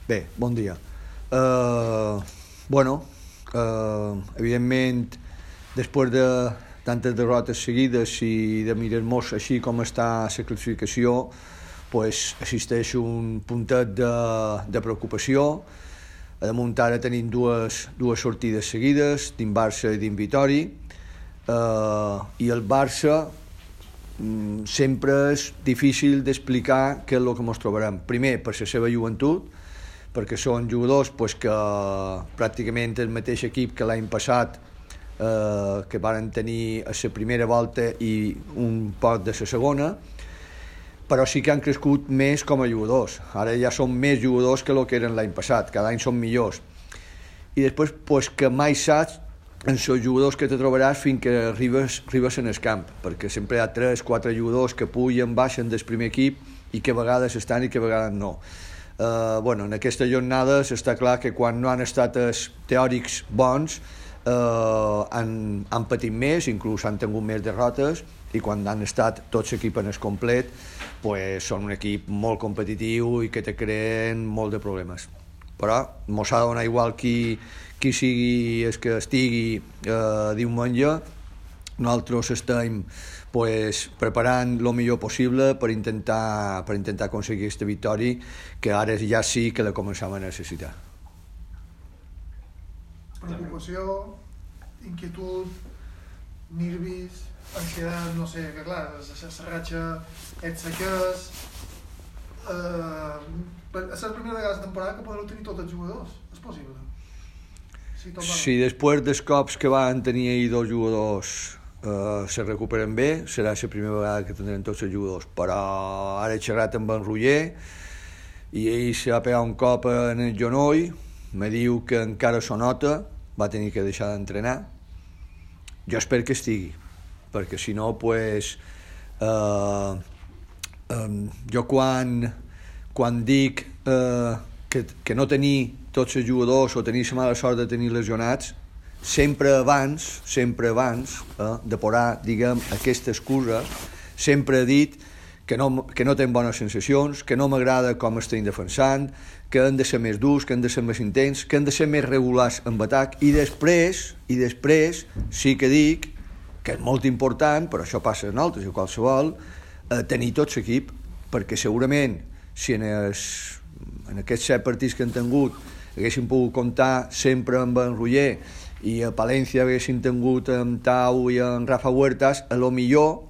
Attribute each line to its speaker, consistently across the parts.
Speaker 1: Bé, bon dia. Bueno, evidentment, després de tantes derrotes seguides i de mirar-nos així com està la classificació, pues, existeix un puntet de preocupació. A damunt ara tenim dues sortides seguides, dins Barça i dins Vitori, i el Barça sempre és difícil d'explicar què és el que ens trobarem. Primer, per la seva joventut, perquè són jugadors pues, que pràcticament el mateix equip que l'any passat, que varen tenir a la primera volta i un poc de la segona, però sí que han crescut més com a jugadors. Ara ja són més jugadors que el que eren l'any passat, cada any són millors. I després pues, que mai saps en els jugadors que te trobaràs fins que arribes en el camp, perquè sempre hi ha 3-4 jugadors que pugen, baixen del primer equip i que a vegades estan i que a vegades no. En aquestes jornades està clar que quan no han estat els teòrics bons han patit més, inclús han tingut més derrotes, i quan han estat tots l'equip en el complet pues, són un equip molt competitiu i que te creen molt de problemes. Però mos ha de donar igual qui sigui el que estigui diumenge. Nosaltres estem pues, preparant el millor possible per intentar aconseguir aquesta victòria, que ara ja sí que la començam a necessitar.
Speaker 2: Preocupació, inquietud, nervis, ansietat, no sé, que clar, la ratxa et seques. És la primera vegada de la temporada que podreu tenir tots els jugadors, és possible?
Speaker 1: Si després dels cops que van tenir ahir dos jugadors se recuperen bé, serà la primera vegada que tindrem tots els jugadors, però ara he xerrat amb en Roger i ell se va pegar un cop en el genoll, me diu que encara s'ho nota, va tenir que deixar d'entrenar. Jo espero que estigui, perquè si no pues, jo quan dic que no tenir tots els jugadors o tenir la mala sort de tenir lesionats, sempre abans de posar, diguem, aquesta excusa, sempre he dit que no tenen bones sensacions, que no m'agrada com estem defensant, que hem de ser més durs, que hem de ser més intents, que hem de ser més regulars en atac, i després sí que dic que és molt important, però això passa en altres i qualsevol, tenir tot l'equip, perquè segurament si en aquests 7 partits que han tingut haguéssim pogut comptar sempre amb en Roger i a Palència haguéssim tingut amb Tau i en Rafa Huertas, a lo millor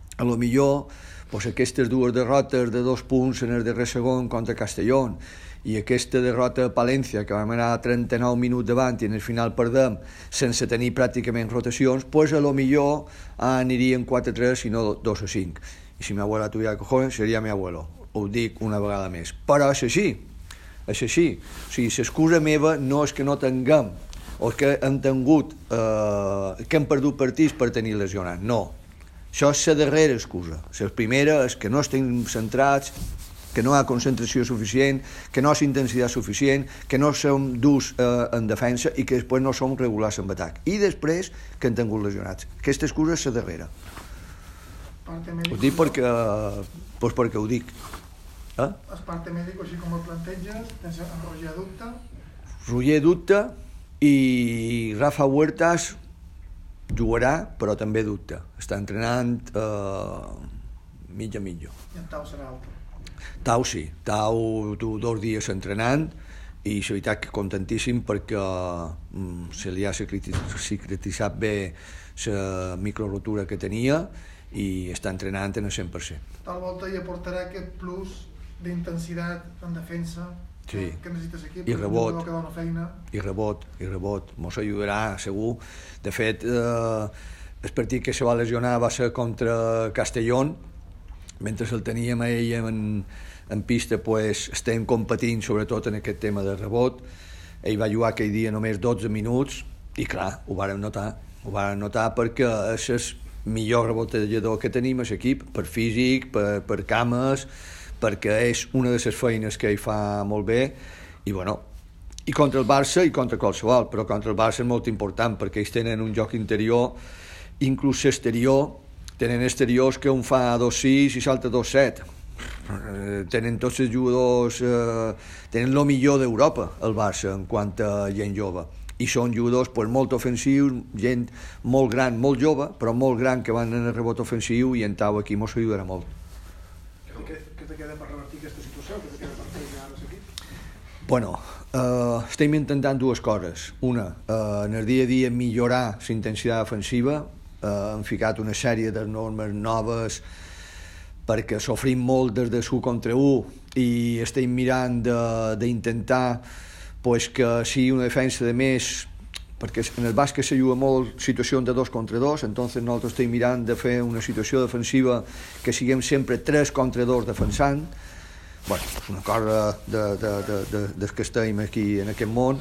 Speaker 1: pues, aquestes dues derrotes de 2 punts en el darrer segon contra Castellón i aquesta derrota a Palència, que vam anar a 39 minuts davant i en el final perdem sense tenir pràcticament rotacions, pues a lo millor anirien 4-3 i no 2-5. I si mi abuela tuviera cojones, seria mi abuelo. Ho dic una vegada més. Però és així. O sigui, l'excusa meva no és que no tinguem o que hem tingut que hem perdut partits per tenir lesionats, no. Això és la darrera excusa. La primera és que no estem centrats, que no hi ha concentració suficient, que no hi ha intensitat suficient, que no som durs en defensa i que després no som regulars en atac. I després que hem tingut lesionats. Aquesta excusa és la darrera. Ho dic perquè ho dic.
Speaker 2: El parte mèdic, així com el planteges, tens en Roger dubte?
Speaker 1: Roger dubta i Rafa Huertas jugarà, però també dubta. Està entrenant mitja. I
Speaker 2: en Tau serà altre?
Speaker 1: Tau sí. Tau 2 dies entrenant i la veritat que contentíssim perquè se li ha cicatritzat bé la microrotura que tenia i està entrenant en el 100%.
Speaker 2: Tal volta hi aportarà aquest plus d'intensitat en defensa que necessita l'equip,
Speaker 1: i rebot,
Speaker 2: que dona feina.
Speaker 1: I rebot, mos ajudarà segur. De fet, el partit que se va lesionar va ser contra Castellón. Mentre el teníem a ell en pista, pues, estem competint sobretot en aquest tema de rebot. Ell va jugar aquell dia només 12 minuts i clar, ho vàrem notar perquè és el millor rebotejador que tenim a l'equip, per físic, per cames, perquè és una de les feines que ell fa molt bé, i contra el Barça i contra qualsevol, però contra el Barça és molt important perquè ells tenen un joc interior, inclús exterior, tenen exteriors que un fa 2-6 i salta 2-7, tenen tots els jugadors, tenen el millor d'Europa, el Barça, en quant a gent jove. I són jugadors pues, molt ofensius, gent molt gran, molt jove, però molt gran, que van en el rebot ofensiu, i en Tau aquí mos ajudarà molt.
Speaker 2: Què te queda per revertir aquesta situació? Què te queda per fer ara l'equip?
Speaker 1: Bueno, estem intentant dues coses. Una, en el dia a dia millorar la intensitat ofensiva. Hem ficat una sèrie de normes noves perquè sofrim molt des de 1 contra 1 i estem mirant d'intentar pues, que sigui una defensa de més, perquè en el bàsquet se juga molt situacions de 2 contra 2, entonces nosaltres estem mirant de fer una situació defensiva que siguem sempre 3 contra 2 defensant. Bueno, és una cosa des que estem aquí en aquest món,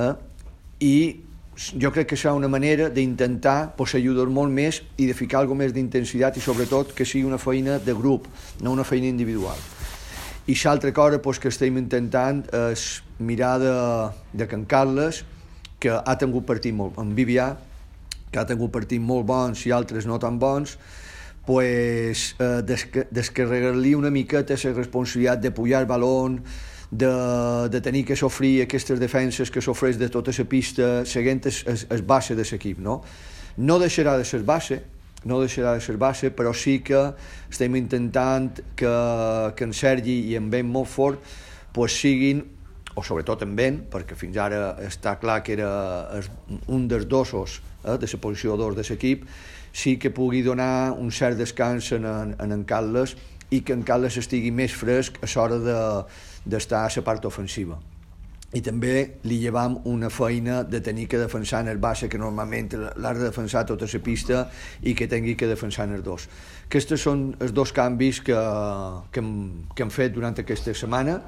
Speaker 1: i jo crec que serà una manera d'intentar pues, ajudar molt més i de ficar alguna més d'intensitat i sobretot que sigui una feina de grup, no una feina individual. I l'altra cosa pues, que estem intentant és mirar de Can Carles, que ha tingut partit molt, en Vivià, que ha tingut partits molt bons i altres no tan bons, pues, descarregar-li una miqueta la responsabilitat de pujar el balón, de tenir que sofrir aquestes defenses que sofreix de tota la pista, seguint el base de l'equip, no? No deixarà de ser base, però sí que estem intentant que en Sergi i en Ben molt fort pues, siguin, o sobretot en Ben, perquè fins ara està clar que era un dels dosos de la posició 2 de l'equip, sí que pugui donar un cert descans en Carles i que en Carles estigui més fresc a l'hora d'estar a la part ofensiva. I també li llevam una feina de tenir que defensar en el base, que normalment l'ha de defensar tota la pista i que tingui que defensar en els dos. Aquests són els dos canvis que hem fet durant aquesta setmana,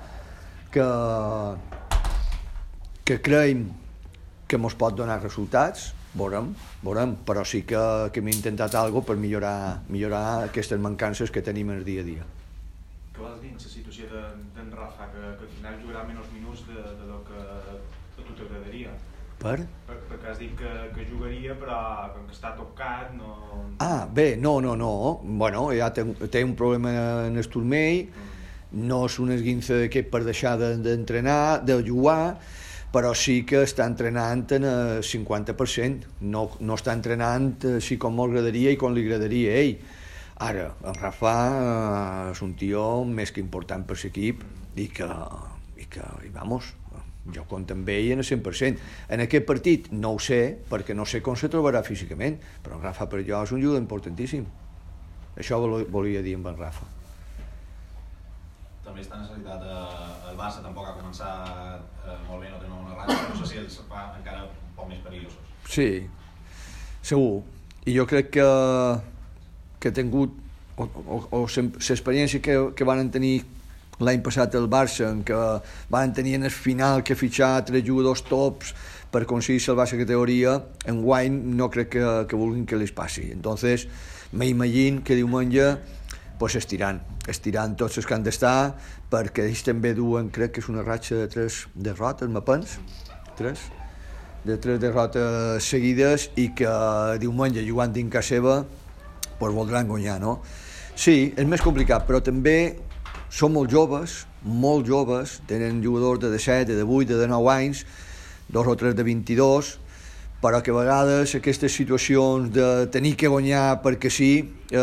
Speaker 1: que creiem que ens pot donar resultats, veurem, però sí que hem intentat alguna cosa per millorar aquestes mancances que tenim el dia a dia.
Speaker 3: Què vols dir en la situació d'en Rafa, que al final jugarà menys minuts de lo que a tu t'agradaria? Perquè has dit que jugaria, però com que està tocat no...
Speaker 1: Ah, bé, no. Bueno, ja té un problema en el turmell, no és un esguince d'aquest per deixar d'entrenar, de jugar, però sí que està entrenant en el 50%, no està entrenant així com m'agradaria i com li agradaria a ell. Ara, en Rafa és un tio més que important per l'equip i vamos, jo compto amb ell en el 100%. En aquest partit no ho sé, perquè no sé com se trobarà físicament, però en Rafa per jo és un jugador importantíssim. Això volia dir amb en Rafa.
Speaker 4: També està necessitat el Barça, tampoc ha començat molt bé, no té una ratxa, no sé si els fa encara un poc més perillosos.
Speaker 1: Sí, segur. I jo crec que ha tingut, o l'experiència que van tenir l'any passat el Barça, en què van tenir en el final que fitxar 3 jugadors tops per aconseguir salvar la categoria, en guany no crec que vulguin que les passi. Entonces, m'imagino que diumenge pues estirant tots els que han d'estar, perquè ells també duen, crec que és una ratxa de 3 derrotes, me pens? 3 derrotes seguides, i que diumenge jugant dins casa seva pues voldran guanyar, no? Sí, és més complicat, però també són molt joves, tenen jugadors de 17, de 8, de 9 anys, 2 o 3 de 22, però que a vegades aquestes situacions de tenir que guanyar perquè sí,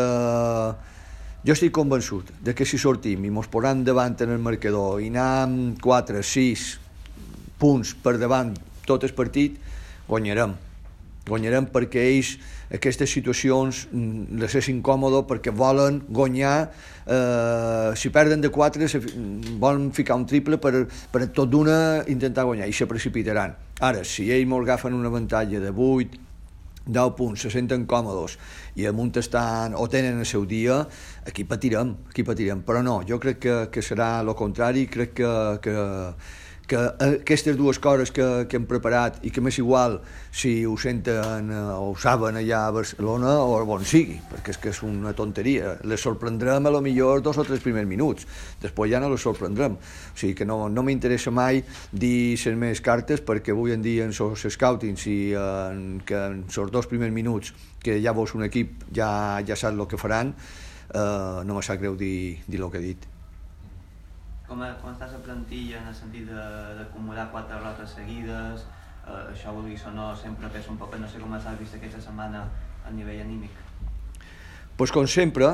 Speaker 1: jo estic convençut de que si sortim i ens posem davant en el marcador i anem 4, 6 punts per davant tot el partit, guanyarem perquè ells aquestes situacions les és incòmodo perquè volen guanyar, si perden de 4 volen ficar un triple per tot d'una intentar guanyar i se precipitaran. Ara, si ells ens agafen un avantatge de 8, 10 punts, se senten còmodes i amunt estan o tenen el seu dia, aquí patirem, però no, jo crec que serà el contrari. Crec que aquestes dues coses que hem preparat i que m'és igual si ho senten o ho saben allà a Barcelona o on sigui, perquè és que és una tonteria, les sorprendrem a lo millor 2 o 3 primers minuts, després ja no les sorprendrem, o sigui que no m'interessa mai dir les meves cartes, perquè avui en dia en els scoutings i que en els 2 primers minuts que ja veus un equip ja saps el que faran, no me sap greu dir el que he dit.
Speaker 5: Com estàs a plantilla en el sentit d'acumular 4 derrotes seguides, això vulgui o no, sempre pesa un poc, no sé com has vist aquesta setmana a nivell anímic?
Speaker 1: Pues com sempre,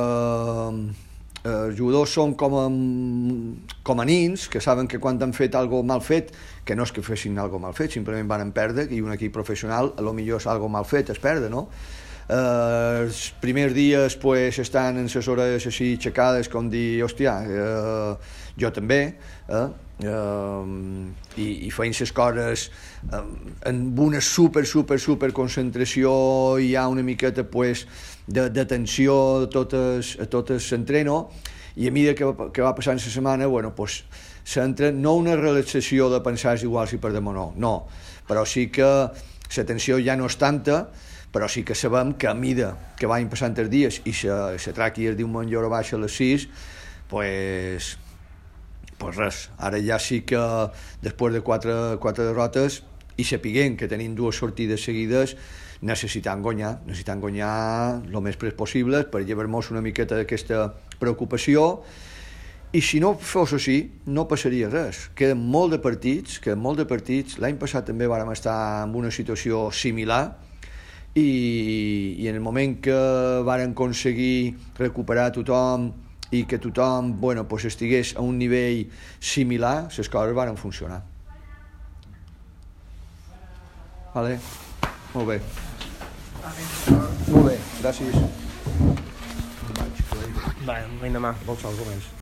Speaker 1: els jugadors són com a nins, que saben que quan han fet algo mal fet, que no és que fessin algo mal fet, simplement van perdre, i un equip professional, a lo millor és algo mal fet, es perdre, no? Els primers dies pues, estan en les hores així aixecades, com dir, hòstia, jo també, i feien les coses amb una super concentració, i hi ha una miqueta pues, de tensió a tot l'entreno, i a mesura que va passant la setmana, bueno, pues, s'entra no una relaxació de pensar igual si perdem o no, però sí que la tensió ja no és tanta, però sí que sabem que a mesura que vagin passant els dies i la tràquia es diu Montllor baixa a les 6, pues res, ara ja sí que després de 4 derrotes i sapiguem que tenim 2 sortides seguides, necessitem guanyar el més prest possible per llevar-nos una miqueta d'aquesta preocupació, i si no fos així no passaria res. Queden molt de partits, l'any passat també vàrem estar en una situació similar, i en el moment que varen aconseguir recuperar tothom i que tothom pues, estigués a un nivell similar, les coses varen funcionar. Vale. Molt bé. Molt bé, gràcies.
Speaker 6: Va, demà.
Speaker 1: Vols alguna cosa més?